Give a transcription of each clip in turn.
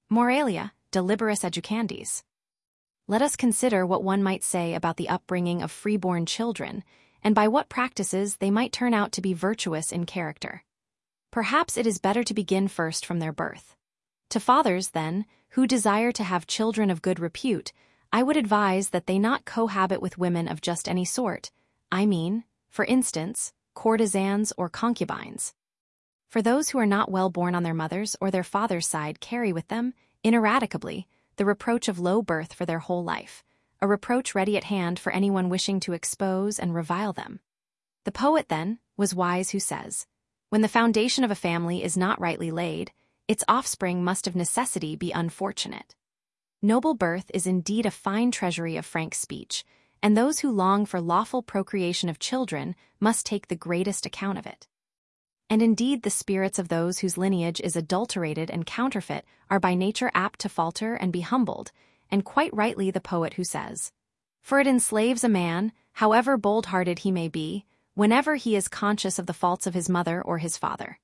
Moralia, de liberis educandis. Let us consider what one might say about the upbringing of freeborn children, and by what practices they might turn out to be virtuous in character. Perhaps it is better to begin first from their birth. To fathers, then, who desire to have children of good repute, I would advise that they not cohabit with women of just any sort, I mean, for instance, courtesans or concubines. For those who are not well born on their mother's or their father's side carry with them, ineradicably, the reproach of low birth for their whole life, a reproach ready at hand for anyone wishing to expose and revile them. The poet, then, was wise who says, "When the foundation of a family is not rightly laid, its offspring must of necessity be unfortunate." Noble birth is indeed a fine treasury of frank speech, and those who long for lawful procreation of children must take the greatest account of it. And indeed the spirits of those whose lineage is adulterated and counterfeit are by nature apt to falter and be humbled, and quite rightly the poet who says, "For it enslaves a man, however bold-hearted he may be, whenever he is conscious of the faults of his mother or his father."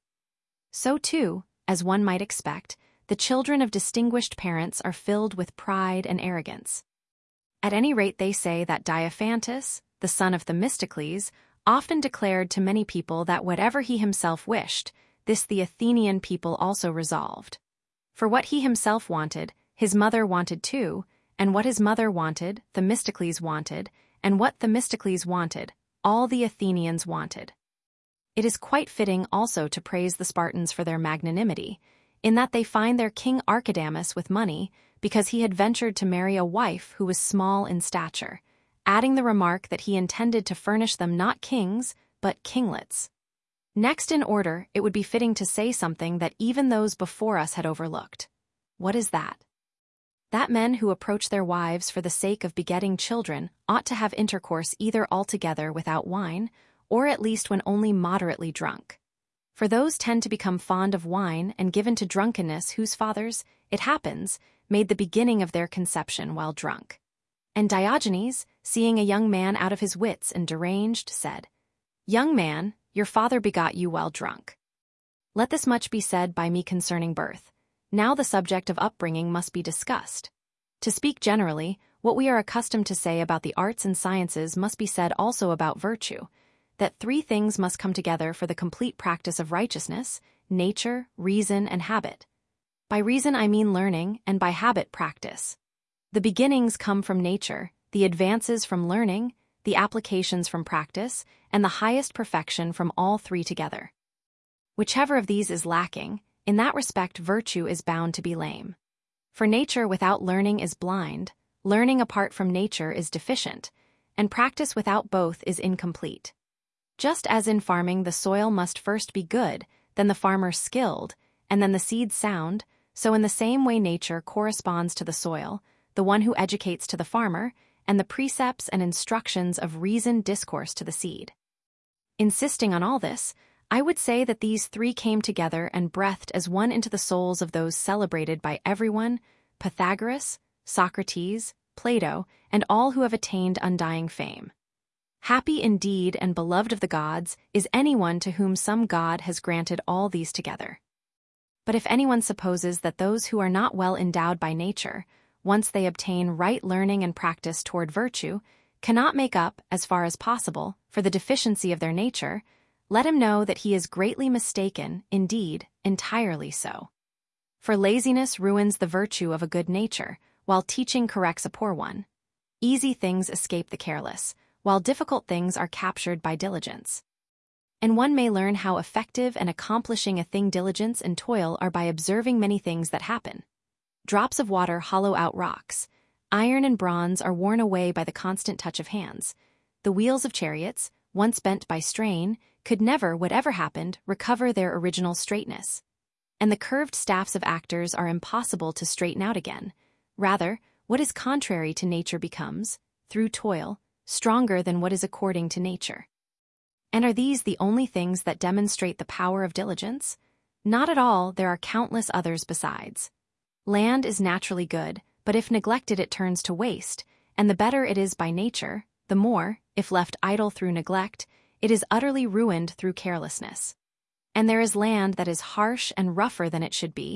So too, as one might expect, the children of distinguished parents are filled with pride and arrogance. At any rate they say that Diophantus, the son of Themistocles, often declared to many people that whatever he himself wished, this the Athenian people also resolved. For what he himself wanted, his mother wanted too, and what his mother wanted, Themistocles wanted, and what Themistocles wanted, all the Athenians wanted. It is quite fitting also to praise the Spartans for their magnanimity, in that they find their king Archidamus with money because he had ventured to marry a wife who was small in stature, adding the remark that he intended to furnish them not kings, but kinglets. Next in order, it would be fitting to say something that even those before us had overlooked. What is that? That men who approach their wives for the sake of begetting children ought to have intercourse either altogether without wine, or at least when only moderately drunk. For those tend to become fond of wine and given to drunkenness whose fathers, it happens, made the beginning of their conception while drunk. And Diogenes, seeing a young man out of his wits and deranged, said, "Young man, your father begot you while drunk." Let this much be said by me concerning birth. Now the subject of upbringing must be discussed. To speak generally, what we are accustomed to say about the arts and sciences must be said also about virtue, that three things must come together for the complete practice of righteousness: nature, reason, and habit. By reason I mean learning, and by habit practice. The beginnings come from nature, the advances from learning, the applications from practice, and the highest perfection from all three together. Whichever of these is lacking, in that respect virtue is bound to be lame. For nature without learning is blind, learning apart from nature is deficient, and practice without both is incomplete. Just as in farming the soil must first be good, then the farmer skilled, and then the seed sound, so in the same way nature corresponds to the soil, the one who educates to the farmer, and the precepts and instructions of reason discourse to the seed. Insisting on all this, I would say that these three came together and breathed as one into the souls of those celebrated by everyone, Pythagoras, Socrates, Plato, and all who have attained undying fame. Happy indeed and beloved of the gods is anyone to whom some god has granted all these together. But if anyone supposes that those who are not well endowed by nature, once they obtain right learning and practice toward virtue, cannot make up, as far as possible, for the deficiency of their nature, let him know that he is greatly mistaken, indeed, entirely so. For laziness ruins the virtue of a good nature, while teaching corrects a poor one. Easy things escape the careless, while difficult things are captured by diligence. And one may learn how effective and accomplishing a thing diligence and toil are by observing many things that happen. Drops of water hollow out rocks. Iron and bronze are worn away by the constant touch of hands. The wheels of chariots, once bent by strain, could never, whatever happened, recover their original straightness. And the curved staffs of actors are impossible to straighten out again. Rather, what is contrary to nature becomes, through toil, stronger than what is according to nature. And are these the only things that demonstrate the power of diligence? Not at all, there are countless others besides. Land is naturally good, but if neglected it turns to waste, and the better it is by nature, the more, if left idle through neglect, it is utterly ruined through carelessness. And there is land that is harsh and rougher than it should be,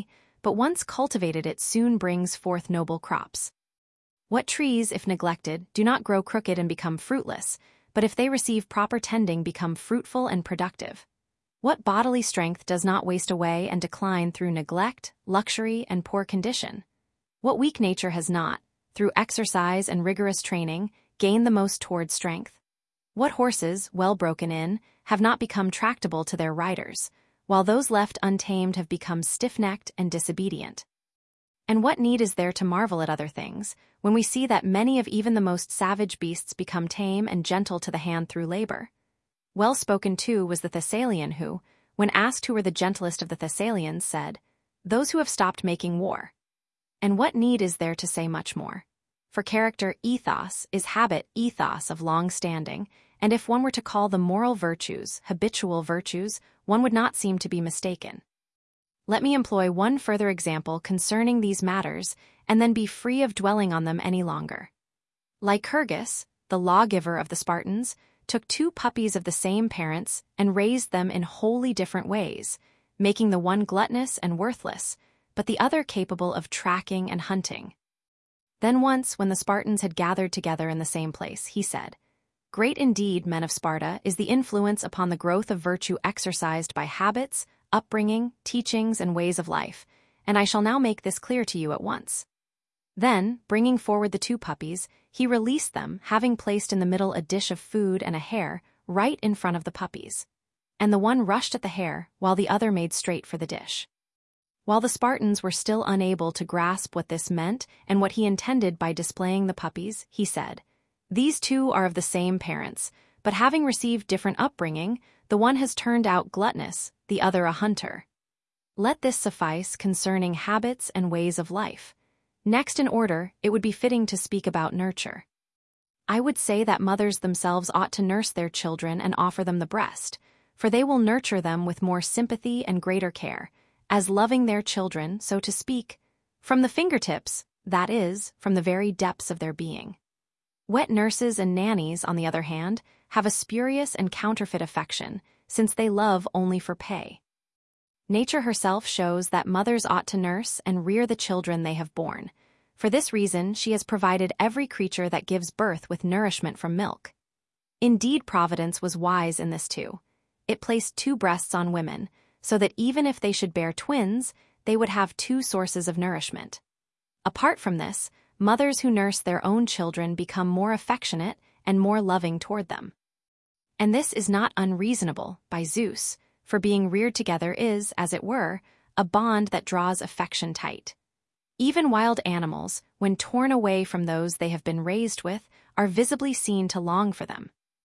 but once cultivated it soon brings forth noble crops. What trees, if neglected, do not grow crooked and become fruitless, but if they receive proper tending become fruitful and productive? What bodily strength does not waste away and decline through neglect, luxury, and poor condition? What weak nature has not, through exercise and rigorous training, gained the most toward strength? What horses, well broken in, have not become tractable to their riders, while those left untamed have become stiff-necked and disobedient? And what need is there to marvel at other things, when we see that many of even the most savage beasts become tame and gentle to the hand through labor? Well spoken too was the Thessalian who, when asked who were the gentlest of the Thessalians, said, "Those who have stopped making war." And what need is there to say much more? For character ethos is habit ethos of long standing, and if one were to call the moral virtues habitual virtues, one would not seem to be mistaken. Let me employ one further example concerning these matters, and then be free of dwelling on them any longer. Lycurgus, the lawgiver of the Spartans, took 2 puppies of the same parents and raised them in wholly different ways, making the one gluttonous and worthless, but the other capable of tracking and hunting. Then once, when the Spartans had gathered together in the same place, he said, "Great indeed, men of Sparta, is the influence upon the growth of virtue exercised by habits, upbringing, teachings, and ways of life, and I shall now make this clear to you at once." Then, bringing forward the 2 puppies, he released them, having placed in the middle a dish of food and a hare, right in front of the puppies. And the one rushed at the hare, while the other made straight for the dish. While the Spartans were still unable to grasp what this meant and what he intended by displaying the puppies, he said, "These 2 are of the same parents, but having received different upbringing, the one has turned out gluttonous, the other a hunter." Let this suffice concerning habits and ways of life. Next in order, it would be fitting to speak about nurture. I would say that mothers themselves ought to nurse their children and offer them the breast, for they will nurture them with more sympathy and greater care, as loving their children, so to speak, from the fingertips, that is, from the very depths of their being. Wet nurses and nannies, on the other hand, have a spurious and counterfeit affection, since they love only for pay. Nature herself shows that mothers ought to nurse and rear the children they have borne. For this reason, she has provided every creature that gives birth with nourishment from milk. Indeed, Providence was wise in this too. It placed 2 breasts on women, so that even if they should bear twins, they would have 2 sources of nourishment. Apart from this, mothers who nurse their own children become more affectionate and more loving toward them. And this is not unreasonable, by Zeus, for being reared together is, as it were, a bond that draws affection tight. Even wild animals, when torn away from those they have been raised with, are visibly seen to long for them.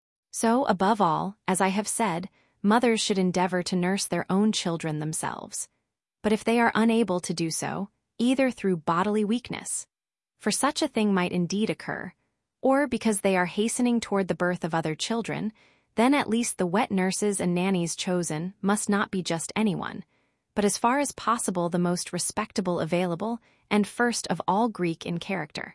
So, above all, as I have said, mothers should endeavor to nurse their own children themselves. But if they are unable to do so, either through bodily weakness, for such a thing might indeed occur, or because they are hastening toward the birth of other children, then at least the wet nurses and nannies chosen must not be just anyone, but as far as possible the most respectable available and first of all Greek in character.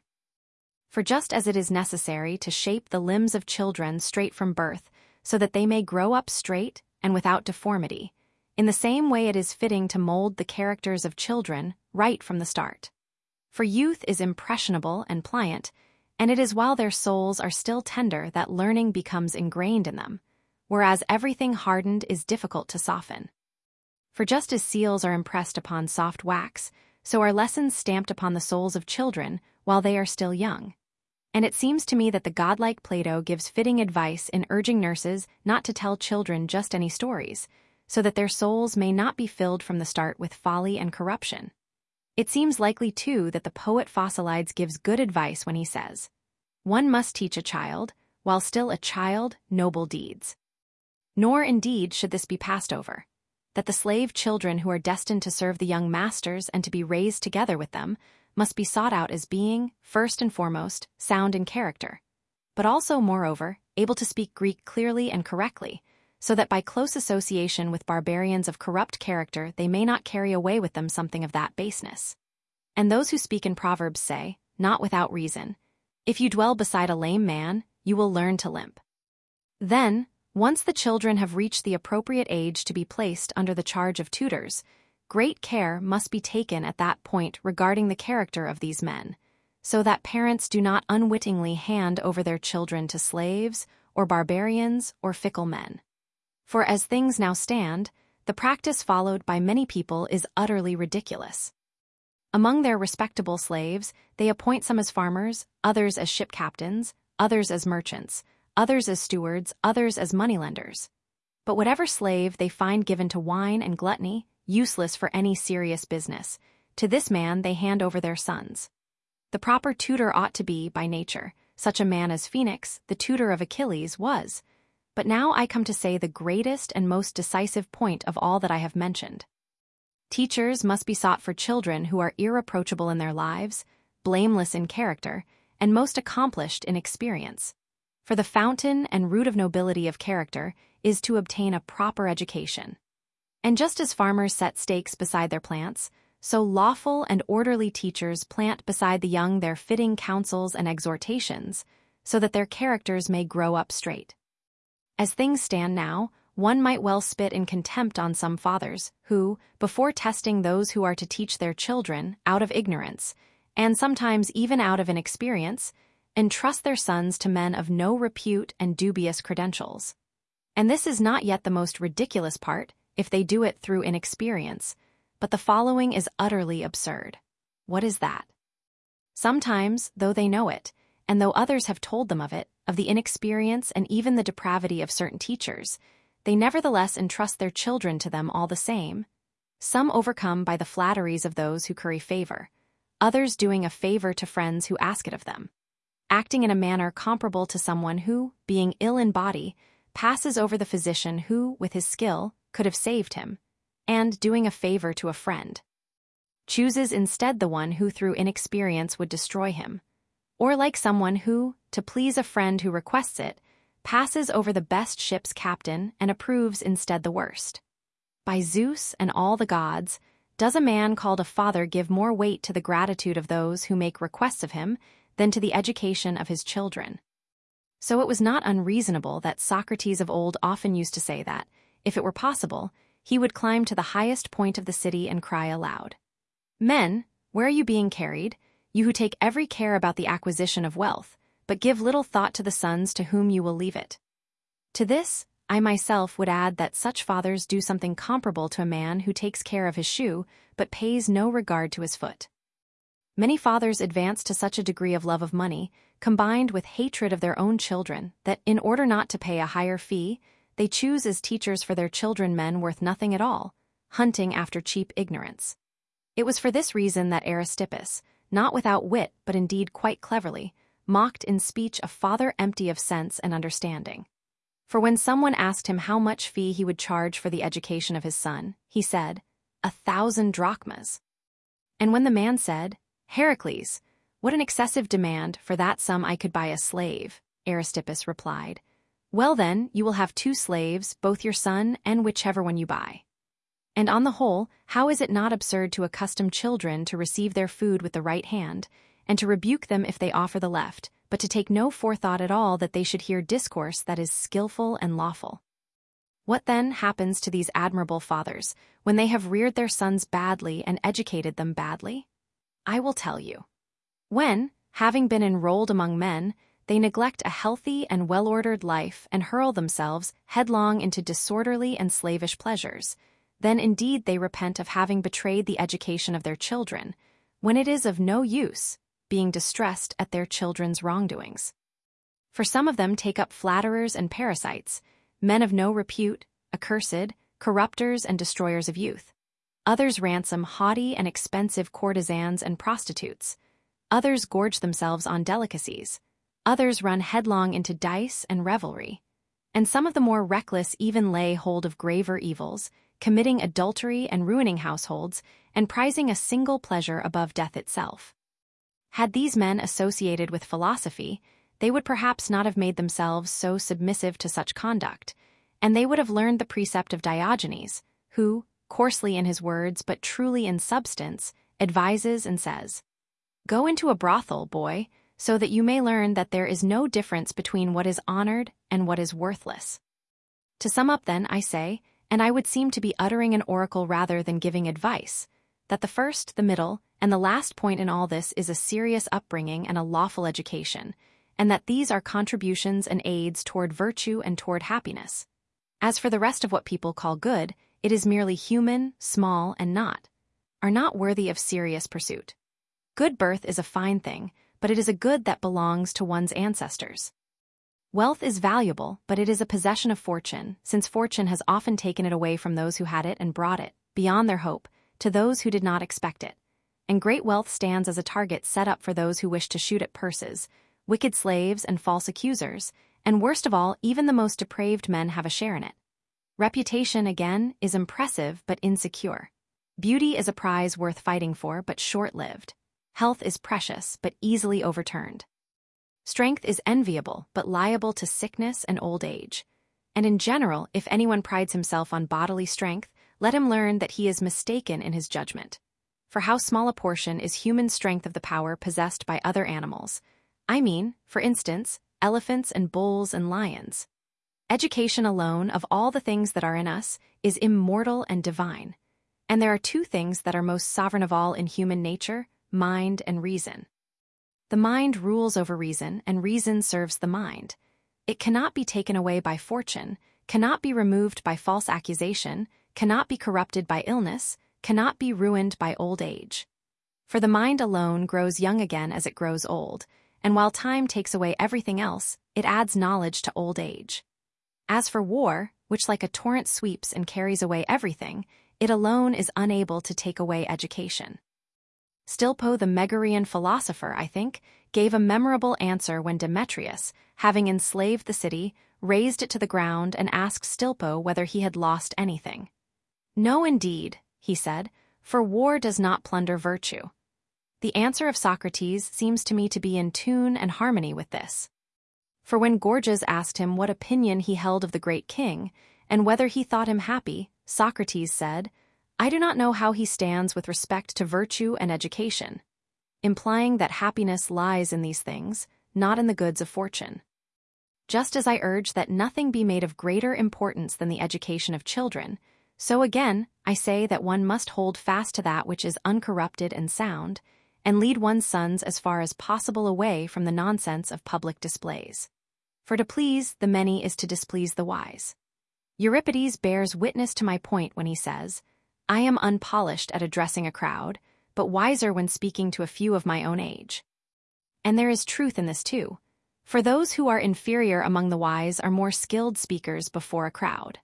For just as it is necessary to shape the limbs of children straight from birth so that they may grow up straight and without deformity, in the same way it is fitting to mold the characters of children right from the start. For youth is impressionable and pliant, and it is while their souls are still tender that learning becomes ingrained in them, whereas everything hardened is difficult to soften. For just as seals are impressed upon soft wax, so are lessons stamped upon the souls of children while they are still young. And it seems to me that the godlike Plato gives fitting advice in urging nurses not to tell children just any stories, so that their souls may not be filled from the start with folly and corruption. It seems likely, too, that the poet Phocylides gives good advice when he says, "One must teach a child, while still a child, noble deeds." Nor, indeed, should this be passed over, that the slave children who are destined to serve the young masters and to be raised together with them must be sought out as being, first and foremost, sound in character, but also, moreover, able to speak Greek clearly and correctly, so that by close association with barbarians of corrupt character they may not carry away with them something of that baseness. And those who speak in Proverbs say, not without reason, "If you dwell beside a lame man, you will learn to limp." Then, once the children have reached the appropriate age to be placed under the charge of tutors, great care must be taken at that point regarding the character of these men, so that parents do not unwittingly hand over their children to slaves or barbarians or fickle men. For as things now stand, the practice followed by many people is utterly ridiculous. Among their respectable slaves, they appoint some as farmers, others as ship captains, others as merchants, others as stewards, others as moneylenders. But whatever slave they find given to wine and gluttony, useless for any serious business, to this man they hand over their sons. The proper tutor ought to be, by nature, such a man as Phoenix, the tutor of Achilles, was. But now I come to say the greatest and most decisive point of all that I have mentioned. Teachers must be sought for children who are irreproachable in their lives, blameless in character, and most accomplished in experience. For the fountain and root of nobility of character is to obtain a proper education. And just as farmers set stakes beside their plants, so lawful and orderly teachers plant beside the young their fitting counsels and exhortations, so that their characters may grow up straight. As things stand now, one might well spit in contempt on some fathers who, before testing those who are to teach their children out of ignorance, and sometimes even out of inexperience, entrust their sons to men of no repute and dubious credentials. And this is not yet the most ridiculous part, if they do it through inexperience, but the following is utterly absurd. What is that? Sometimes, though they know it, and though others have told them of it, of the inexperience and even the depravity of certain teachers, they nevertheless entrust their children to them all the same, some overcome by the flatteries of those who curry favor, others doing a favor to friends who ask it of them, acting in a manner comparable to someone who, being ill in body, passes over the physician who, with his skill, could have saved him, and, doing a favor to a friend, chooses instead the one who through inexperience would destroy him, or like someone who, to please a friend who requests it, passes over the best ship's captain and approves instead the worst. By Zeus and all the gods, does a man called a father give more weight to the gratitude of those who make requests of him than to the education of his children? So it was not unreasonable that Socrates of old often used to say that, if it were possible, he would climb to the highest point of the city and cry aloud, "Men, where are you being carried, you who take every care about the acquisition of wealth, but give little thought to the sons to whom you will leave it?" To this, I myself would add that such fathers do something comparable to a man who takes care of his shoe, but pays no regard to his foot. Many fathers advance to such a degree of love of money, combined with hatred of their own children, that in order not to pay a higher fee, they choose as teachers for their children men worth nothing at all, hunting after cheap ignorance. It was for this reason that Aristippus, not without wit but indeed quite cleverly, mocked in speech a father empty of sense and understanding. For when someone asked him how much fee he would charge for the education of his son, he said, 1,000 drachmas. And when the man said, "Heracles, what an excessive demand, for that sum I could buy a slave," Aristippus replied, "Well then, you will have 2 slaves, both your son and whichever one you buy." And on the whole, how is it not absurd to accustom children to receive their food with the right hand, and to rebuke them if they offer the left, but to take no forethought at all that they should hear discourse that is skillful and lawful? What then happens to these admirable fathers when they have reared their sons badly and educated them badly? I will tell you. When, having been enrolled among men, they neglect a healthy and well-ordered life and hurl themselves headlong into disorderly and slavish pleasures, then indeed they repent of having betrayed the education of their children, when it is of no use, being distressed at their children's wrongdoings. For some of them take up flatterers and parasites, men of no repute, accursed, corrupters and destroyers of youth. Others ransom haughty and expensive courtesans and prostitutes. Others gorge themselves on delicacies. Others run headlong into dice and revelry. And some of the more reckless even lay hold of graver evils, committing adultery and ruining households, and prizing a single pleasure above death itself. Had these men associated with philosophy, they would perhaps not have made themselves so submissive to such conduct, and they would have learned the precept of Diogenes, who, coarsely in his words but truly in substance, advises and says, "Go into a brothel, boy, so that you may learn that there is no difference between what is honored and what is worthless." To sum up then, I say, and I would seem to be uttering an oracle rather than giving advice, that the first, the middle, and the last point in all this is a serious upbringing and a lawful education, and that these are contributions and aids toward virtue and toward happiness. As for the rest of what people call good, it is merely human, small, and are not worthy of serious pursuit. Good birth is a fine thing, but it is a good that belongs to one's ancestors. Wealth is valuable, but it is a possession of fortune, since fortune has often taken it away from those who had it and brought it, beyond their hope, to those who did not expect it. And great wealth stands as a target set up for those who wish to shoot at purses, wicked slaves and false accusers, and worst of all, even the most depraved men have a share in it. Reputation, again, is impressive but insecure. Beauty is a prize worth fighting for but short-lived. Health is precious but easily overturned. Strength is enviable but liable to sickness and old age. And in general, if anyone prides himself on bodily strength, let him learn that he is mistaken in his judgment. For how small a portion is human strength of the power possessed by other animals? I mean, for instance, elephants and bulls and lions. Education alone, of all the things that are in us, is immortal and divine. And there are two things that are most sovereign of all in human nature: mind and reason. The mind rules over reason, and reason serves the mind. It cannot be taken away by fortune, cannot be removed by false accusation, cannot be corrupted by illness, cannot be ruined by old age. For the mind alone grows young again as it grows old, and while time takes away everything else, it adds knowledge to old age. As for war, which like a torrent sweeps and carries away everything, it alone is unable to take away education. Stilpo, the Megarian philosopher, I think, gave a memorable answer when Demetrius, having enslaved the city, razed it to the ground and asked Stilpo whether he had lost anything. "No, indeed," he said, "for war does not plunder virtue." The answer of Socrates seems to me to be in tune and harmony with this. For when Gorgias asked him what opinion he held of the great king, and whether he thought him happy, Socrates said, "I do not know how he stands with respect to virtue and education," implying that happiness lies in these things, not in the goods of fortune. Just as I urge that nothing be made of greater importance than the education of children, so again I say that one must hold fast to that which is uncorrupted and sound, and lead one's sons as far as possible away from the nonsense of public displays. For to please the many is to displease the wise. Euripides bears witness to my point when he says, "I am unpolished at addressing a crowd, but wiser when speaking to a few of my own age." And there is truth in this too, for those who are inferior among the wise are more skilled speakers before a crowd.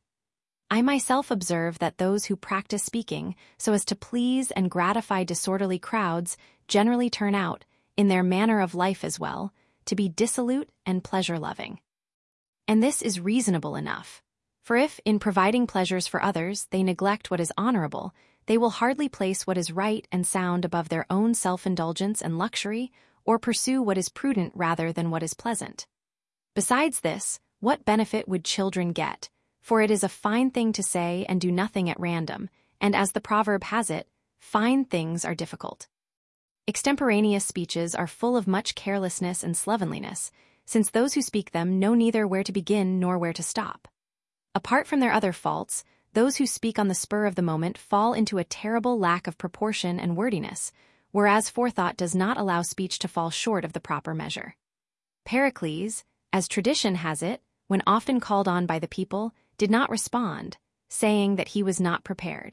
I myself observe that those who practice speaking so as to please and gratify disorderly crowds generally turn out, in their manner of life as well, to be dissolute and pleasure-loving. And this is reasonable enough, for if, in providing pleasures for others, they neglect what is honorable, they will hardly place what is right and sound above their own self-indulgence and luxury, or pursue what is prudent rather than what is pleasant. Besides this, what benefit would children get? For it is a fine thing to say and do nothing at random, and as the proverb has it, fine things are difficult. Extemporaneous speeches are full of much carelessness and slovenliness, since those who speak them know neither where to begin nor where to stop. Apart from their other faults, those who speak on the spur of the moment fall into a terrible lack of proportion and wordiness, whereas forethought does not allow speech to fall short of the proper measure. Pericles, as tradition has it, when often called on by the people, did not respond, saying that he was not prepared.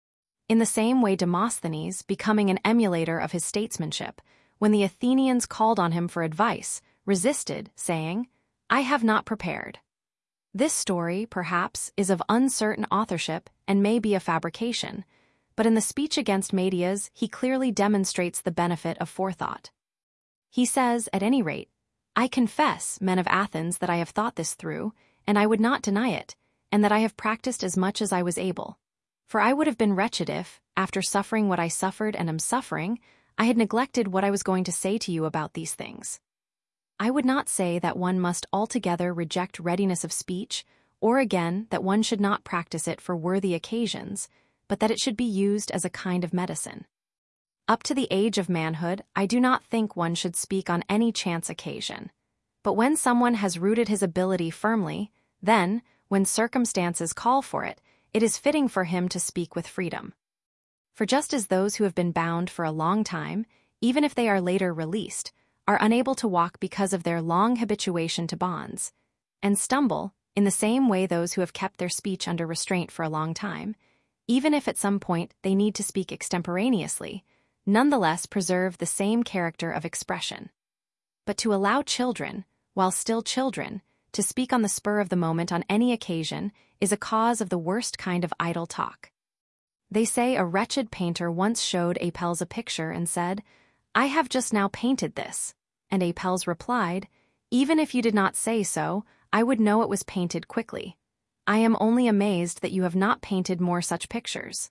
In the same way Demosthenes, becoming an emulator of his statesmanship, when the Athenians called on him for advice, resisted, saying, "I have not prepared." This story, perhaps, is of uncertain authorship and may be a fabrication, but in the speech against Medias he clearly demonstrates the benefit of forethought. He says, at any rate, "I confess, men of Athens, that I have thought this through, and I would not deny it, and that I have practiced as much as I was able. For I would have been wretched if, after suffering what I suffered and am suffering, I had neglected what I was going to say to you about these things. I would not say that one must altogether reject readiness of speech, or again that one should not practice it for worthy occasions, but that it should be used as a kind of medicine. Up to the age of manhood, I do not think one should speak on any chance occasion. But when someone has rooted his ability firmly, then, when circumstances call for it, it is fitting for him to speak with freedom. For just as those who have been bound for a long time, even if they are later released, are unable to walk because of their long habituation to bonds, and stumble, in the same way those who have kept their speech under restraint for a long time, even if at some point they need to speak extemporaneously, nonetheless preserve the same character of expression. But to allow children, while still children, to speak on the spur of the moment on any occasion is a cause of the worst kind of idle talk. They say a wretched painter once showed Apelles a picture and said, "I have just now painted this," and Apelles replied, "Even if you did not say so, I would know it was painted quickly. I am only amazed that you have not painted more such pictures."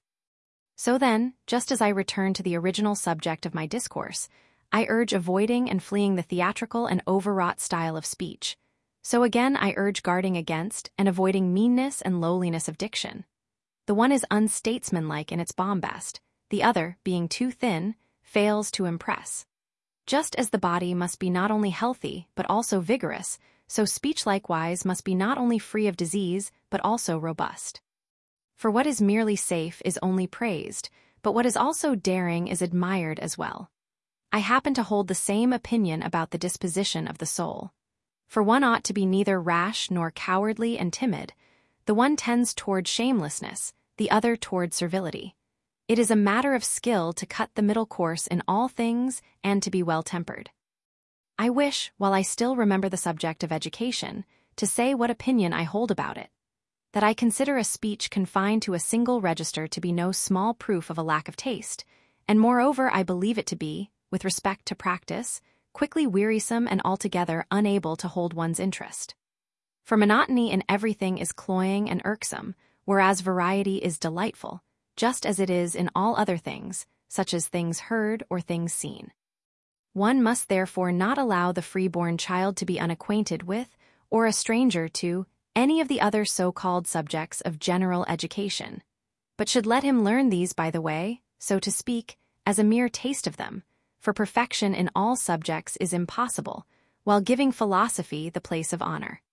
So then, just as I return to the original subject of my discourse, I urge avoiding and fleeing the theatrical and overwrought style of speech. So again I urge guarding against and avoiding meanness and lowliness of diction. The one is unstatesmanlike in its bombast, the other, being too thin, fails to impress. Just as the body must be not only healthy but also vigorous, so speech likewise must be not only free of disease but also robust. For what is merely safe is only praised, but what is also daring is admired as well. I happen to hold the same opinion about the disposition of the soul. For one ought to be neither rash nor cowardly and timid. The one tends toward shamelessness, the other toward servility. It is a matter of skill to cut the middle course in all things and to be well-tempered. I wish, while I still remember the subject of education, to say what opinion I hold about it. That I consider a speech confined to a single register to be no small proof of a lack of taste, and moreover I believe it to be, with respect to practice, quickly wearisome and altogether unable to hold one's interest. For monotony in everything is cloying and irksome, whereas variety is delightful, just as it is in all other things, such as things heard or things seen. One must therefore not allow the free-born child to be unacquainted with, or a stranger to, any of the other so-called subjects of general education, but should let him learn these by the way, so to speak, as a mere taste of them, for perfection in all subjects is impossible, while giving philosophy the place of honor.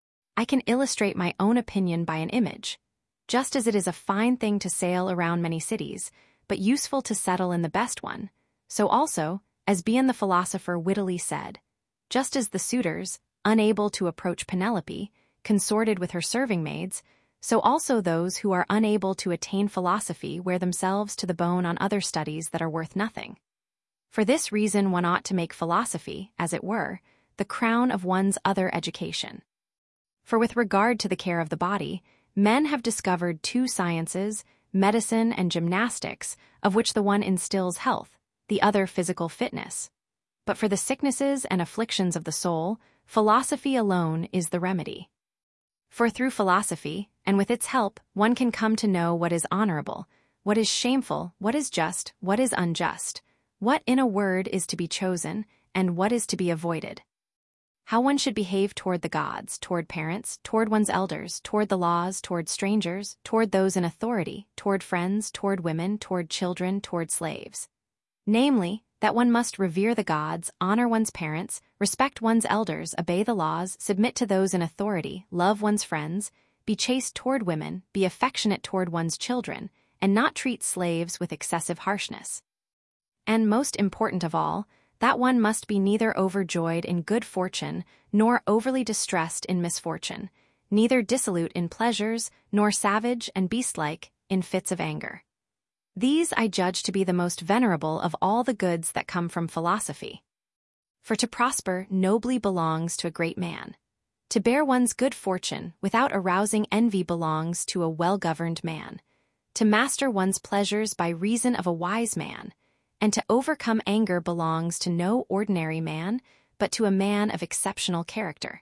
I can illustrate my own opinion by an image. Just as it is a fine thing to sail around many cities, but useful to settle in the best one, so also, as Bion the philosopher wittily said, just as the suitors, unable to approach Penelope, consorted with her serving-maids, so also those who are unable to attain philosophy wear themselves to the bone on other studies that are worth nothing. For this reason one ought to make philosophy, as it were, the crown of one's other education. For with regard to the care of the body, men have discovered two sciences, medicine and gymnastics, of which the one instills health, the other physical fitness. But for the sicknesses and afflictions of the soul, philosophy alone is the remedy. For through philosophy, and with its help, one can come to know what is honorable, what is shameful, what is just, what is unjust, what in a word is to be chosen, and what is to be avoided. How one should behave toward the gods, toward parents, toward one's elders, toward the laws, toward strangers, toward those in authority, toward friends, toward women, toward children, toward slaves. Namely, that one must revere the gods, honor one's parents, respect one's elders, obey the laws, submit to those in authority, love one's friends, be chaste toward women, be affectionate toward one's children, and not treat slaves with excessive harshness. And most important of all, that one must be neither overjoyed in good fortune, nor overly distressed in misfortune, neither dissolute in pleasures, nor savage and beast-like in fits of anger. These I judge to be the most venerable of all the goods that come from philosophy. For to prosper nobly belongs to a great man. To bear one's good fortune without arousing envy belongs to a well-governed man. To master one's pleasures by reason of a wise man, and to overcome anger belongs to no ordinary man, but to a man of exceptional character.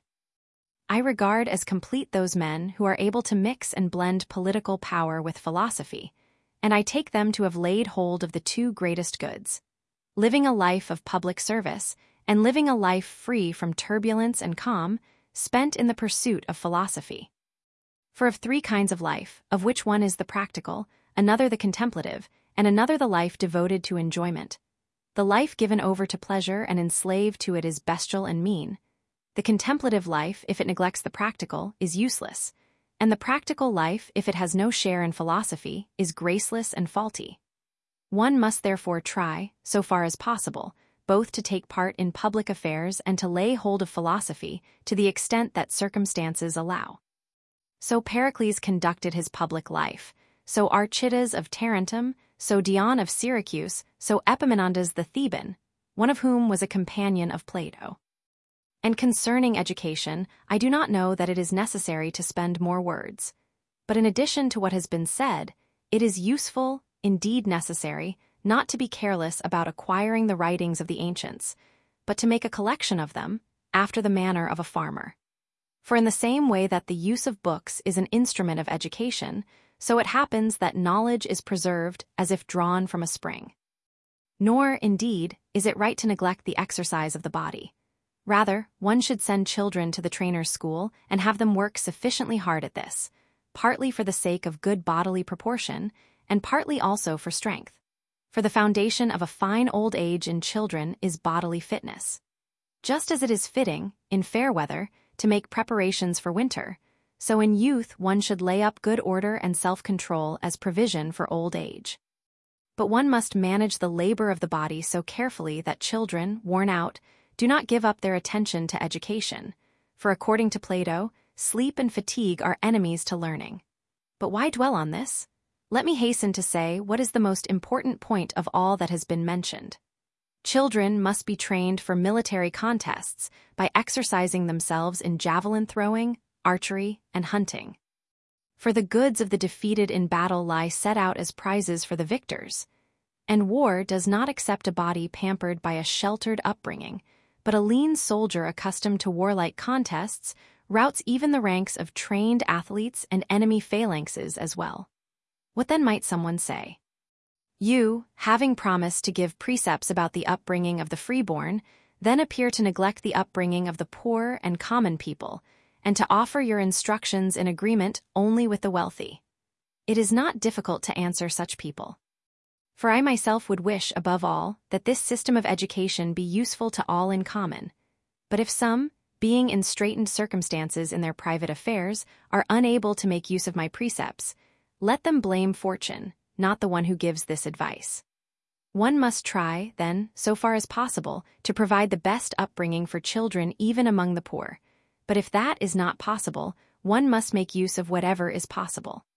I regard as complete those men who are able to mix and blend political power with philosophy, and I take them to have laid hold of the two greatest goods, living a life of public service, and living a life free from turbulence and calm, spent in the pursuit of philosophy. For of three kinds of life, of which one is the practical, another the contemplative, and another the life devoted to enjoyment. The life given over to pleasure and enslaved to it is bestial and mean. The contemplative life, if it neglects the practical, is useless. and the practical life, if it has no share in philosophy, is graceless and faulty. One must therefore try, so far as possible, both to take part in public affairs and to lay hold of philosophy to the extent that circumstances allow. So Pericles conducted his public life, so Archytas of Tarentum, so Dion of Syracuse, so Epaminondas the Theban, one of whom was a companion of Plato. And concerning education, I do not know that it is necessary to spend more words. But in addition to what has been said, it is useful, indeed necessary, not to be careless about acquiring the writings of the ancients, but to make a collection of them, after the manner of a farmer. For in the same way that the use of books is an instrument of education, so it happens that knowledge is preserved as if drawn from a spring. Nor, indeed, is it right to neglect the exercise of the body. Rather, one should send children to the trainer's school and have them work sufficiently hard at this, partly for the sake of good bodily proportion, and partly also for strength. For the foundation of a fine old age in children is bodily fitness. Just as it is fitting, in fair weather, to make preparations for winter, so in youth one should lay up good order and self-control as provision for old age. But one must manage the labor of the body so carefully that children, worn out, do not give up their attention to education, for according to Plato, sleep and fatigue are enemies to learning. But why dwell on this? Let me hasten to say what is the most important point of all that has been mentioned. Children must be trained for military contests by exercising themselves in javelin throwing, archery, and hunting. For the goods of the defeated in battle lie set out as prizes for the victors, and war does not accept a body pampered by a sheltered upbringing, but a lean soldier accustomed to warlike contests routs even the ranks of trained athletes and enemy phalanxes as well. What then might someone say? You, having promised to give precepts about the upbringing of the freeborn, then appear to neglect the upbringing of the poor and common people, and to offer your instructions in agreement only with the wealthy. It is not difficult to answer such people. For I myself would wish, above all, that this system of education be useful to all in common. But if some, being in straitened circumstances in their private affairs, are unable to make use of my precepts, let them blame fortune, not the one who gives this advice. One must try, then, so far as possible, to provide the best upbringing for children even among the poor. But if that is not possible, one must make use of whatever is possible.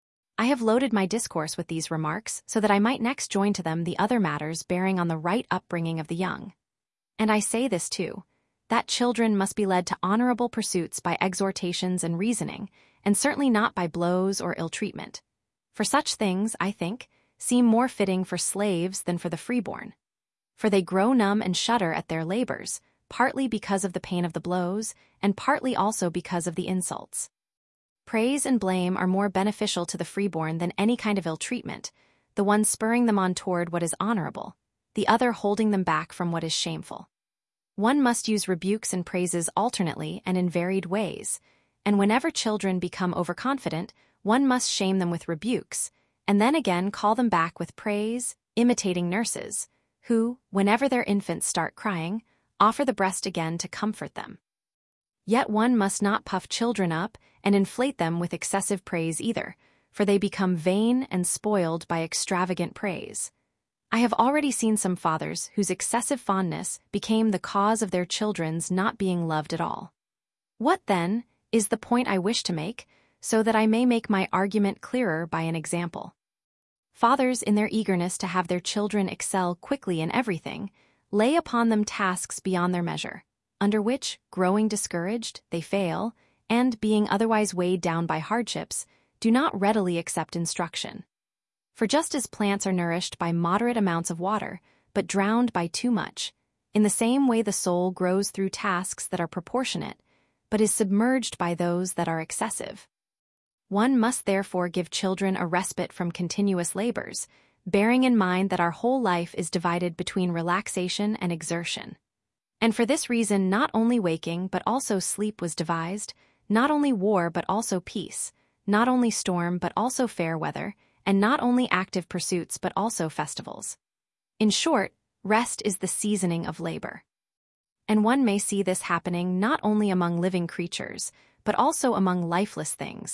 I have loaded my discourse with these remarks so that I might next join to them the other matters bearing on the right upbringing of the young. And I say this too, that children must be led to honorable pursuits by exhortations and reasoning, and certainly not by blows or ill-treatment. For such things, I think, seem more fitting for slaves than for the freeborn. For they grow numb and shudder at their labors, partly because of the pain of the blows, and partly also because of the insults. Praise and blame are more beneficial to the freeborn than any kind of ill-treatment, the one spurring them on toward what is honorable, the other holding them back from what is shameful. One must use rebukes and praises alternately and in varied ways, and whenever children become overconfident, one must shame them with rebukes, and then again call them back with praise, imitating nurses, who, whenever their infants start crying, offer the breast again to comfort them. Yet one must not puff children up and inflate them with excessive praise either, for they become vain and spoiled by extravagant praise. I have already seen some fathers whose excessive fondness became the cause of their children's not being loved at all. What, then, is the point I wish to make, so that I may make my argument clearer by an example? Fathers, in their eagerness to have their children excel quickly in everything, lay upon them tasks beyond their measure, under which, growing discouraged, they fail, and, being otherwise weighed down by hardships, do not readily accept instruction. For just as plants are nourished by moderate amounts of water, but drowned by too much, in the same way the soul grows through tasks that are proportionate, but is submerged by those that are excessive. One must therefore give children a respite from continuous labors, bearing in mind that our whole life is divided between relaxation and exertion. And for this reason not only waking but also sleep was devised, not only war but also peace, not only storm but also fair weather, and not only active pursuits but also festivals. In short, rest is the seasoning of labor. And one may see this happening not only among living creatures, but also among lifeless things,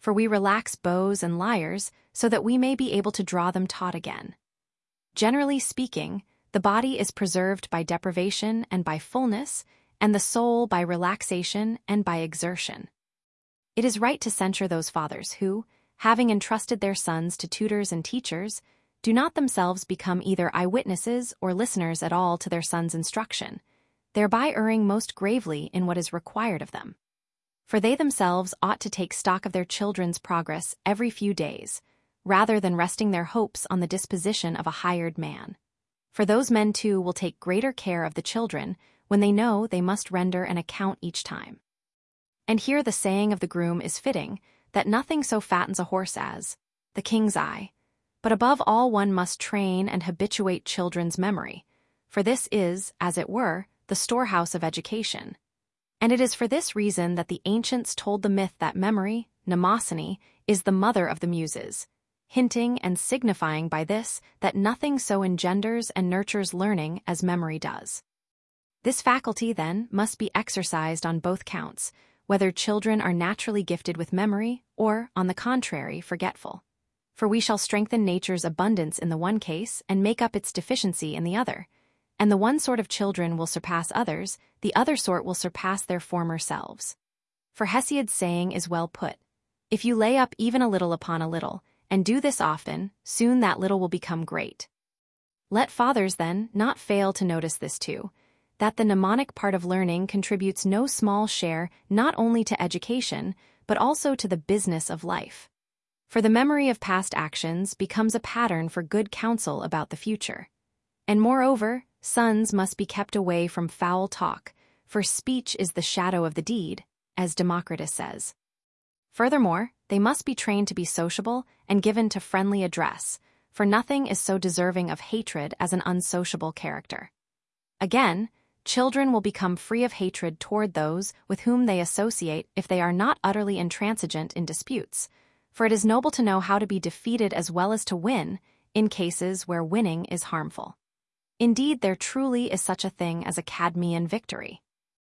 for we relax bows and lyres so that we may be able to draw them taut again. Generally speaking, the body is preserved by deprivation and by fullness, and the soul by relaxation and by exertion. It is right to censure those fathers who, having entrusted their sons to tutors and teachers, do not themselves become either eyewitnesses or listeners at all to their sons' instruction, thereby erring most gravely in what is required of them. For they themselves ought to take stock of their children's progress every few days, rather than resting their hopes on the disposition of a hired man. For those men too will take greater care of the children when they know they must render an account each time. And here the saying of the groom is fitting, that nothing so fattens a horse as the king's eye, but above all one must train and habituate children's memory, for this is, as it were, the storehouse of education. And it is for this reason that the ancients told the myth that memory, mnemosyne, is the mother of the muses, hinting and signifying by this that nothing so engenders and nurtures learning as memory does. This faculty, then, must be exercised on both counts, whether children are naturally gifted with memory or, on the contrary, forgetful. For we shall strengthen nature's abundance in the one case and make up its deficiency in the other, and the one sort of children will surpass others, the other sort will surpass their former selves. For Hesiod's saying is well put, if you lay up even a little upon a little, and do this often, soon that little will become great. Let fathers, then, not fail to notice this too, that the mnemonic part of learning contributes no small share not only to education, but also to the business of life. For the memory of past actions becomes a pattern for good counsel about the future. And moreover, sons must be kept away from foul talk, for speech is the shadow of the deed, as Democritus says. Furthermore, they must be trained to be sociable and given to friendly address, for nothing is so deserving of hatred as an unsociable character. Again, children will become free of hatred toward those with whom they associate if they are not utterly intransigent in disputes, for it is noble to know how to be defeated as well as to win in cases where winning is harmful. Indeed, there truly is such a thing as a Cadmean victory.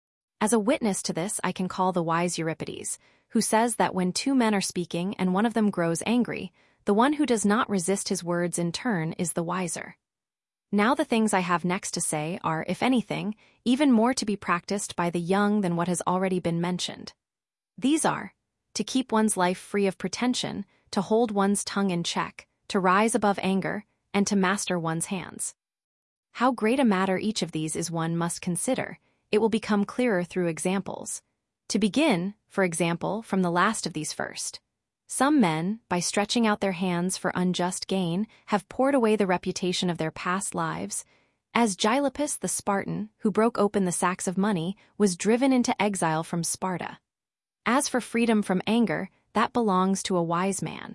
As a witness to this, I can call the wise Euripides, who says that when two men are speaking and one of them grows angry, the one who does not resist his words in turn is the wiser. Now the things I have next to say are, if anything, even more to be practiced by the young than what has already been mentioned. These are, to keep one's life free of pretension, to hold one's tongue in check, to rise above anger, and to master one's hands. How great a matter each of these is one must consider. It will become clearer through examples. To begin, for example, from the last of these first. Some men, by stretching out their hands for unjust gain, have poured away the reputation of their past lives, as Gylippus the Spartan, who broke open the sacks of money, was driven into exile from Sparta. As for freedom from anger, that belongs to a wise man.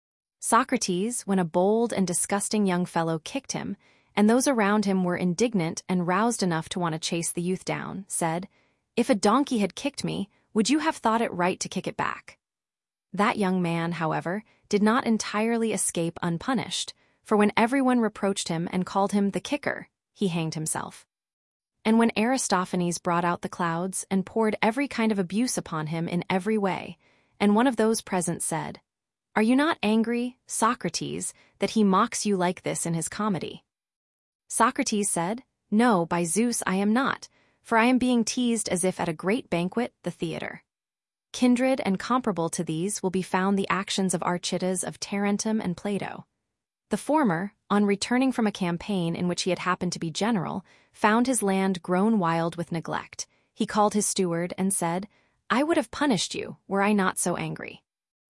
Socrates, when a bold and disgusting young fellow kicked him, and those around him were indignant and roused enough to want to chase the youth down, said, "If a donkey had kicked me, would you have thought it right to kick it back?" That young man, however, did not entirely escape unpunished, for when everyone reproached him and called him the kicker, he hanged himself. And when Aristophanes brought out the clouds and poured every kind of abuse upon him in every way, and one of those present said, "Are you not angry, Socrates, that he mocks you like this in his comedy?" Socrates said, "No, by Zeus, I am not, for I am being teased as if at a great banquet, the theater." Kindred and comparable to these will be found the actions of Archytas of Tarentum and Plato. The former, on returning from a campaign in which he had happened to be general, found his land grown wild with neglect. He called his steward and said, "I would have punished you were I not so angry."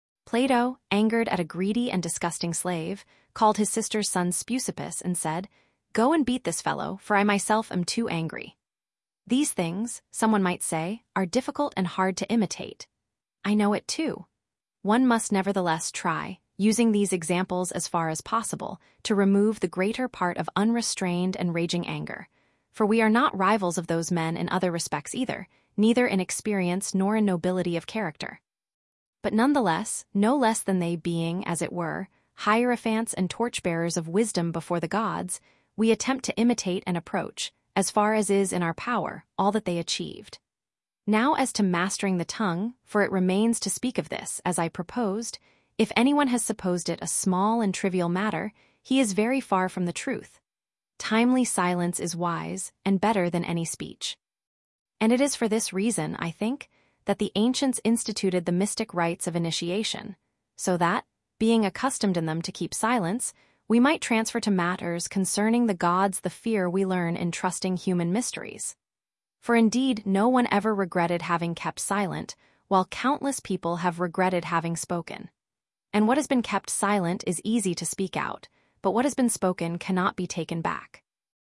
Plato, angered at a greedy and disgusting slave, called his sister's son Speusippus and said, "Go and beat this fellow, for I myself am too angry." These things, someone might say, are difficult and hard to imitate. I know it too. One must nevertheless try, using these examples as far as possible, to remove the greater part of unrestrained and raging anger, for we are not rivals of those men in other respects either, neither in experience nor in nobility of character. But nonetheless, no less than they being, as it were, hierophants and torchbearers of wisdom before the gods, we attempt to imitate and approach, as far as is in our power, all that they achieved. Now as to mastering the tongue, for it remains to speak of this, as I proposed, if anyone has supposed it a small and trivial matter, he is very far from the truth. Timely silence is wise and better than any speech. And it is for this reason, I think, that the ancients instituted the mystic rites of initiation, so that, being accustomed in them to keep silence, we might transfer to matters concerning the gods the fear we learn in trusting human mysteries. For indeed no one ever regretted having kept silent, while countless people have regretted having spoken. And what has been kept silent is easy to speak out, but what has been spoken cannot be taken back.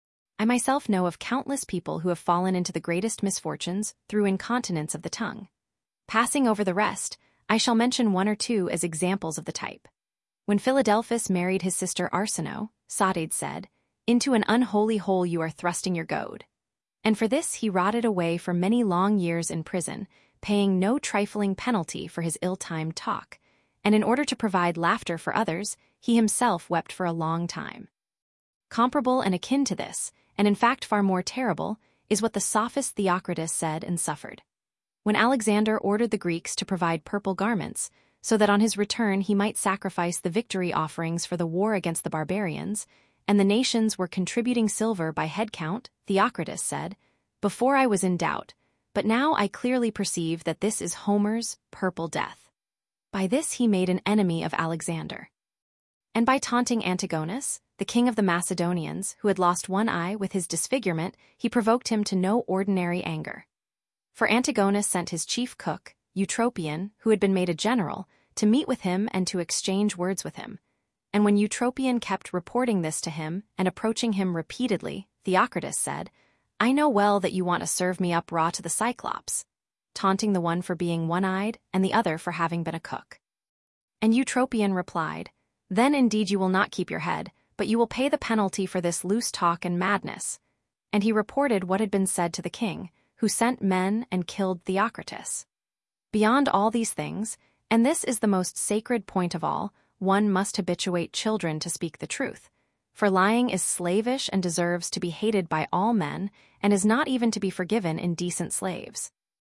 I myself know of countless people who have fallen into the greatest misfortunes through incontinence of the tongue. Passing over the rest, I shall mention one or two as examples of the type. When Philadelphus married his sister Arsinoe, Sodades said, "Into an unholy hole you are thrusting your goad." And for this he rotted away for many long years in prison, paying no trifling penalty for his ill-timed talk, and in order to provide laughter for others, he himself wept for a long time. Comparable and akin to this, and in fact far more terrible, is what the sophist Theocritus said and suffered. When Alexander ordered the Greeks to provide purple garments, so that on his return he might sacrifice the victory offerings for the war against the barbarians, and the nations were contributing silver by head count, Theocritus said, "Before I was in doubt, but now I clearly perceive that this is Homer's purple death." By this he made an enemy of Alexander. And by taunting Antigonus, the king of the Macedonians, who had lost one eye with his disfigurement, he provoked him to no ordinary anger. For Antigonus sent his chief cook, Eutropion, who had been made a general, to meet with him and to exchange words with him. And when Eutropion kept reporting this to him and approaching him repeatedly, Theocritus said, "I know well that you want to serve me up raw to the Cyclops," taunting the one for being one-eyed and the other for having been a cook. And Eutropion replied, "Then indeed you will not keep your head, but you will pay the penalty for this loose talk and madness." And he reported what had been said to the king, who sent men and killed Theocritus. Beyond all these things, and this is the most sacred point of all, one must habituate children to speak the truth. For lying is slavish and deserves to be hated by all men, and is not even to be forgiven in decent slaves.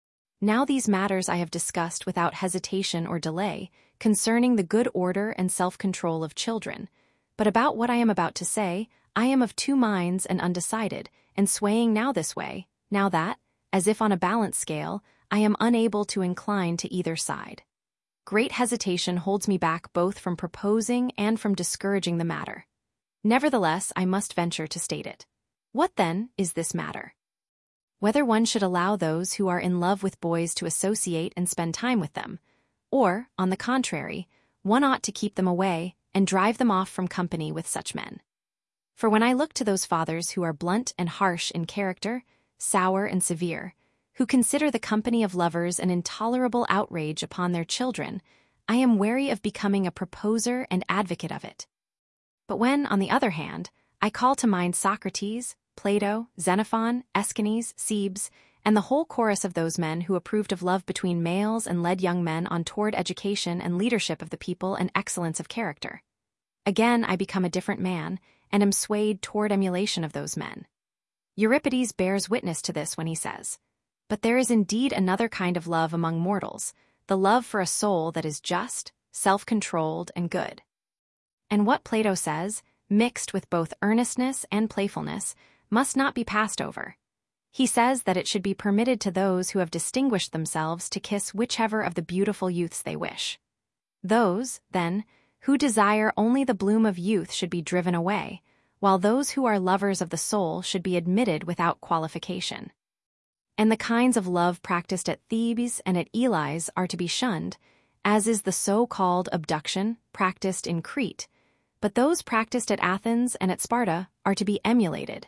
Now these matters I have discussed without hesitation or delay, concerning the good order and self-control of children. But about what I am about to say, I am of two minds and undecided, and swaying now this way, now that, as if on a balance scale, I am unable to incline to either side. Great hesitation holds me back both from proposing and from discouraging the matter. Nevertheless, I must venture to state it. What, then, is this matter? Whether one should allow those who are in love with boys to associate and spend time with them, or, on the contrary, one ought to keep them away and drive them off from company with such men. For when I look to those fathers who are blunt and harsh in character, sour and severe, who consider the company of lovers an intolerable outrage upon their children, I am wary of becoming a proposer and advocate of it. But when, on the other hand, I call to mind Socrates, Plato, Xenophon, Aeschines, Cebes, and the whole chorus of those men who approved of love between males and led young men on toward education and leadership of the people and excellence of character, again I become a different man, and am swayed toward emulation of those men. Euripides bears witness to this when he says, "But there is indeed another kind of love among mortals, the love for a soul that is just, self-controlled, and good." And what Plato says, mixed with both earnestness and playfulness, must not be passed over. He says that it should be permitted to those who have distinguished themselves to kiss whichever of the beautiful youths they wish. Those, then, who desire only the bloom of youth should be driven away, while those who are lovers of the soul should be admitted without qualification. And the kinds of love practiced at Thebes and at Elis are to be shunned, as is the so-called abduction practiced in Crete, but those practiced at Athens and at Sparta are to be emulated.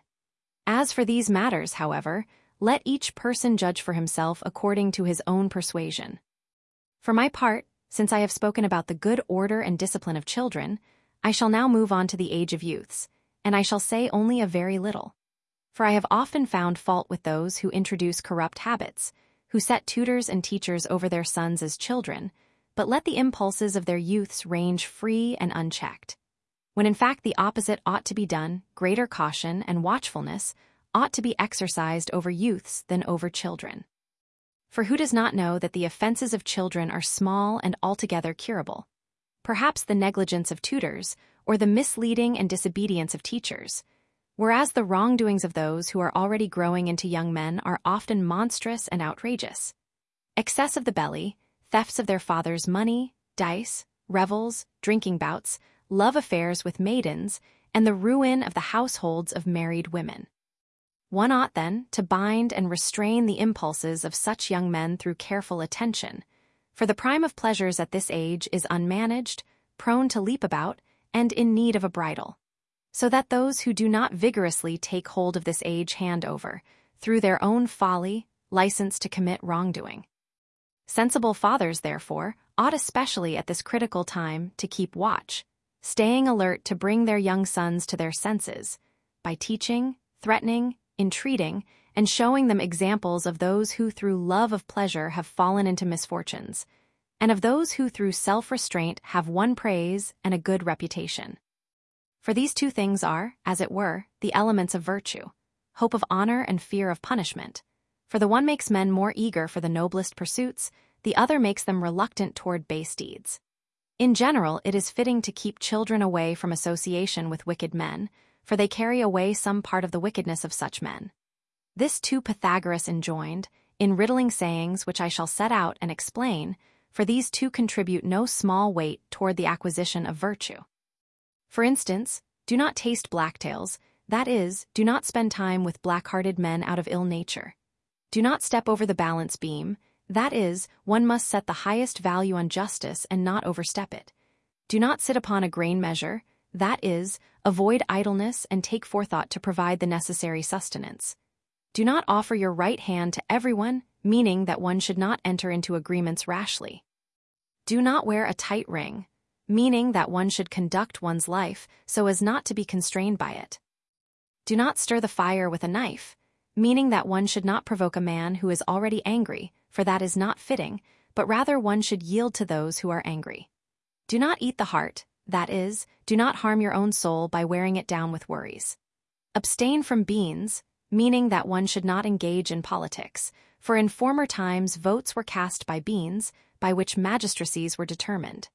As for these matters, however, let each person judge for himself according to his own persuasion. For my part, since I have spoken about the good order and discipline of children, I shall now move on to the age of youths, and I shall say only a very little. For I have often found fault with those who introduce corrupt habits, who set tutors and teachers over their sons as children, but let the impulses of their youths range free and unchecked. When in fact the opposite ought to be done, greater caution and watchfulness ought to be exercised over youths than over children. For who does not know that the offenses of children are small and altogether curable? Perhaps the negligence of tutors, or the misleading and disobedience of teachers, whereas the wrongdoings of those who are already growing into young men are often monstrous and outrageous. Excess of the belly, thefts of their fathers' money, dice, revels, drinking bouts, love affairs with maidens, and the ruin of the households of married women. One ought, then, to bind and restrain the impulses of such young men through careful attention, for the prime of pleasures at this age is unmanaged, prone to leap about, and in need of a bridle, so that those who do not vigorously take hold of this age hand over, through their own folly, license to commit wrongdoing. Sensible fathers, therefore, ought especially at this critical time to keep watch, staying alert to bring their young sons to their senses, by teaching, threatening, entreating, and showing them examples of those who through love of pleasure have fallen into misfortunes, and of those who through self-restraint have won praise and a good reputation. For these two things are, as it were, the elements of virtue, hope of honor and fear of punishment. For the one makes men more eager for the noblest pursuits, the other makes them reluctant toward base deeds. In general, it is fitting to keep children away from association with wicked men, for they carry away some part of the wickedness of such men. This too Pythagoras enjoined, in riddling sayings which I shall set out and explain, for these two contribute no small weight toward the acquisition of virtue. For instance, do not taste blacktails, that is, do not spend time with black-hearted men out of ill nature. Do not step over the balance beam, that is, one must set the highest value on justice and not overstep it. Do not sit upon a grain measure, that is, avoid idleness and take forethought to provide the necessary sustenance. Do not offer your right hand to everyone, meaning that one should not enter into agreements rashly. Do not wear a tight ring, meaning that one should conduct one's life so as not to be constrained by it. Do not stir the fire with a knife, meaning that one should not provoke a man who is already angry, for that is not fitting, but rather one should yield to those who are angry. Do not eat the heart, that is, do not harm your own soul by wearing it down with worries. Abstain from beans, meaning that one should not engage in politics, for in former times votes were cast by beans, by which magistracies were determined.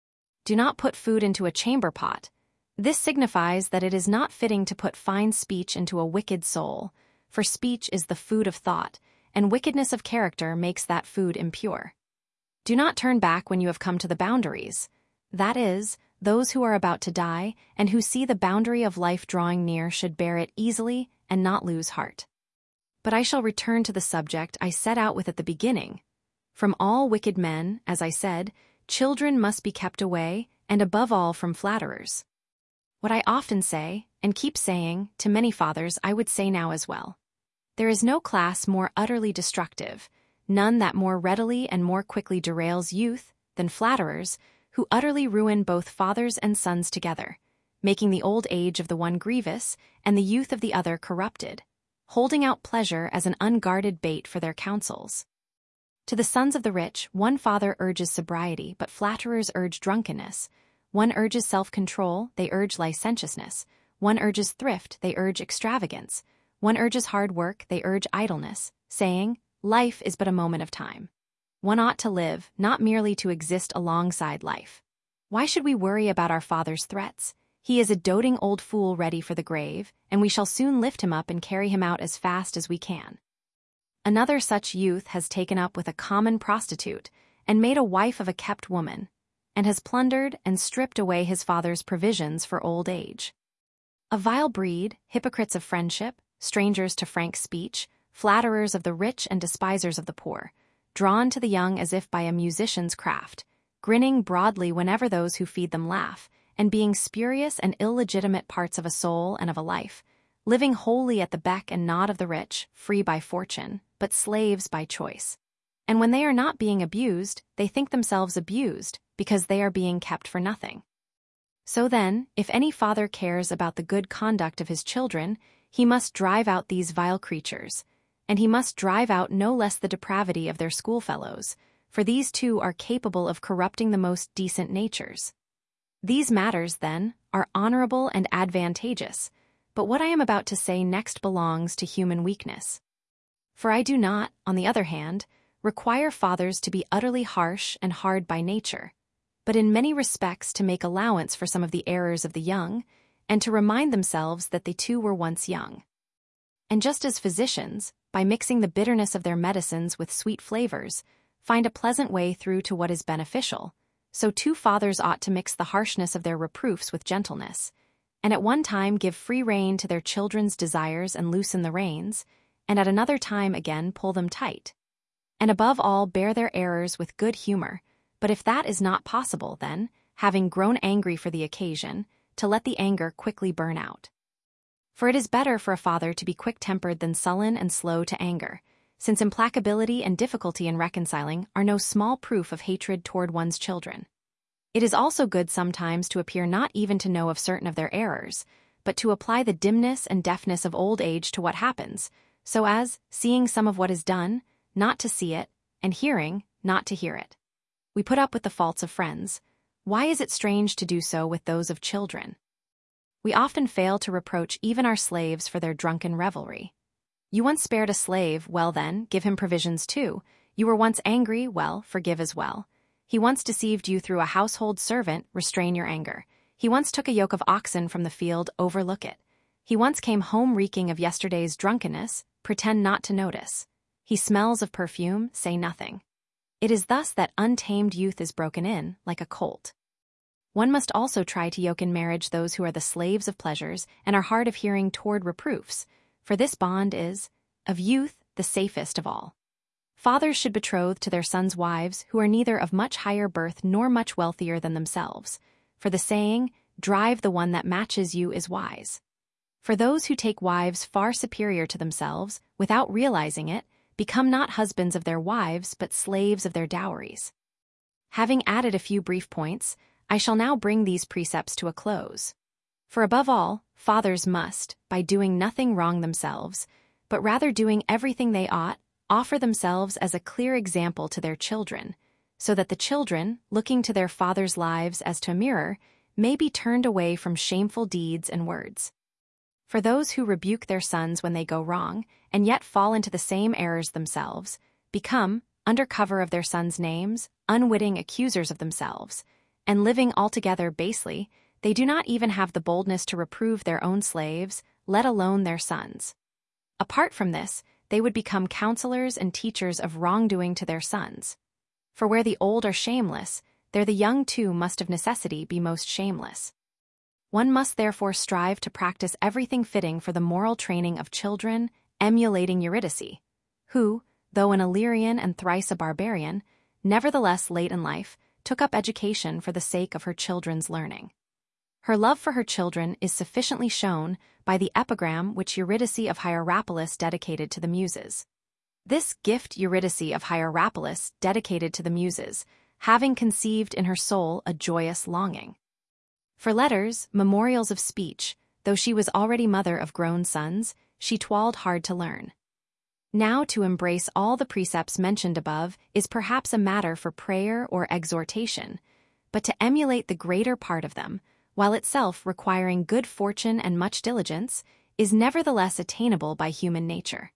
Do not put food into a chamber pot. This signifies that it is not fitting to put fine speech into a wicked soul, for speech is the food of thought, and wickedness of character makes that food impure. Do not turn back when you have come to the boundaries, that is, those who are about to die and who see the boundary of life drawing near should bear it easily and not lose heart. But I shall return to the subject I set out with at the beginning. From all wicked men, as I said, children must be kept away, and above all from flatterers. What I often say, and keep saying, to many fathers I would say now as well. There is no class more utterly destructive, none that more readily and more quickly derails youth, than flatterers, who utterly ruin both fathers and sons together, making the old age of the one grievous and the youth of the other corrupted, holding out pleasure as an unguarded bait for their counsels. To the sons of the rich, one father urges sobriety, but flatterers urge drunkenness. One urges self-control, they urge licentiousness. One urges thrift, they urge extravagance. One urges hard work, they urge idleness, saying, life is but a moment of time. One ought to live, not merely to exist alongside life. Why should we worry about our father's threats? He is a doting old fool ready for the grave, and we shall soon lift him up and carry him out as fast as we can. Another such youth has taken up with a common prostitute, and made a wife of a kept woman, and has plundered and stripped away his father's provisions for old age. A vile breed, hypocrites of friendship, strangers to frank speech, flatterers of the rich and despisers of the poor, drawn to the young as if by a musician's craft, grinning broadly whenever those who feed them laugh, and being spurious and illegitimate parts of a soul and of a life, living wholly at the beck and nod of the rich, free by fortune, but slaves by choice. And when they are not being abused, they think themselves abused, because they are being kept for nothing. So then, if any father cares about the good conduct of his children, he must drive out these vile creatures, and he must drive out no less the depravity of their schoolfellows, for these too are capable of corrupting the most decent natures. These matters, then, are honorable and advantageous, but what I am about to say next belongs to human weakness. For I do not, on the other hand, require fathers to be utterly harsh and hard by nature, but in many respects to make allowance for some of the errors of the young, and to remind themselves that they too were once young. And just as physicians, by mixing the bitterness of their medicines with sweet flavors, find a pleasant way through to what is beneficial, so too fathers ought to mix the harshness of their reproofs with gentleness, and at one time give free rein to their children's desires and loosen the reins, and at another time again pull them tight. And above all bear their errors with good humor, but if that is not possible, then, having grown angry for the occasion, to let the anger quickly burn out. For it is better for a father to be quick-tempered than sullen and slow to anger, since implacability and difficulty in reconciling are no small proof of hatred toward one's children. It is also good sometimes to appear not even to know of certain of their errors, but to apply the dimness and deafness of old age to what happens, so as, seeing some of what is done, not to see it, and hearing, not to hear it. We put up with the faults of friends. Why is it strange to do so with those of children? We often fail to reproach even our slaves for their drunken revelry. You once spared a slave, well then, give him provisions too. You were once angry, well, forgive as well. He once deceived you through a household servant, restrain your anger. He once took a yoke of oxen from the field, overlook it. He once came home reeking of yesterday's drunkenness, pretend not to notice. He smells of perfume, say nothing. It is thus that untamed youth is broken in, like a colt. One must also try to yoke in marriage those who are the slaves of pleasures and are hard of hearing toward reproofs, for this bond is, of youth, the safest of all. Fathers should betroth to their sons' wives who are neither of much higher birth nor much wealthier than themselves, for the saying, drive the one that matches you is wise. For those who take wives far superior to themselves, without realizing it, become not husbands of their wives but slaves of their dowries. Having added a few brief points, I shall now bring these precepts to a close. For above all, fathers must, by doing nothing wrong themselves, but rather doing everything they ought, offer themselves as a clear example to their children, so that the children, looking to their fathers' lives as to a mirror, may be turned away from shameful deeds and words. For those who rebuke their sons when they go wrong, and yet fall into the same errors themselves, become, under cover of their sons' names, unwitting accusers of themselves, and living altogether basely, they do not even have the boldness to reprove their own slaves, let alone their sons. Apart from this, they would become counselors and teachers of wrongdoing to their sons. For where the old are shameless, there the young too must of necessity be most shameless. One must therefore strive to practice everything fitting for the moral training of children, emulating Eurydice, who, though an Illyrian and thrice a barbarian, nevertheless late in life, took up education for the sake of her children's learning. Her love for her children is sufficiently shown by the epigram which Eurydice of Hierapolis dedicated to the Muses. This gift Eurydice of Hierapolis dedicated to the Muses, having conceived in her soul a joyous longing. For letters, memorials of speech, though she was already mother of grown sons, she toiled hard to learn. Now to embrace all the precepts mentioned above is perhaps a matter for prayer or exhortation, but to emulate the greater part of them, while itself requiring good fortune and much diligence, is nevertheless attainable by human nature.